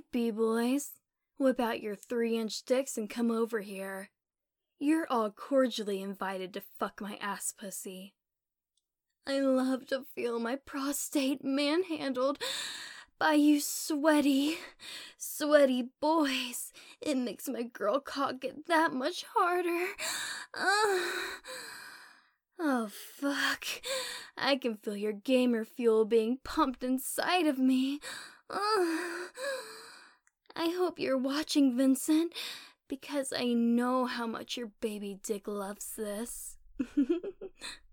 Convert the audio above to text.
B-boys. Whip out your 3-inch dicks and come over here. You're all cordially invited to fuck my ass pussy. I love to feel my prostate manhandled by you sweaty boys. It makes my girl cock get that much harder. Oh, fuck. I can feel your gamer fuel being pumped inside of me. I hope you're watching, Vincent, because I know how much your baby dick loves this.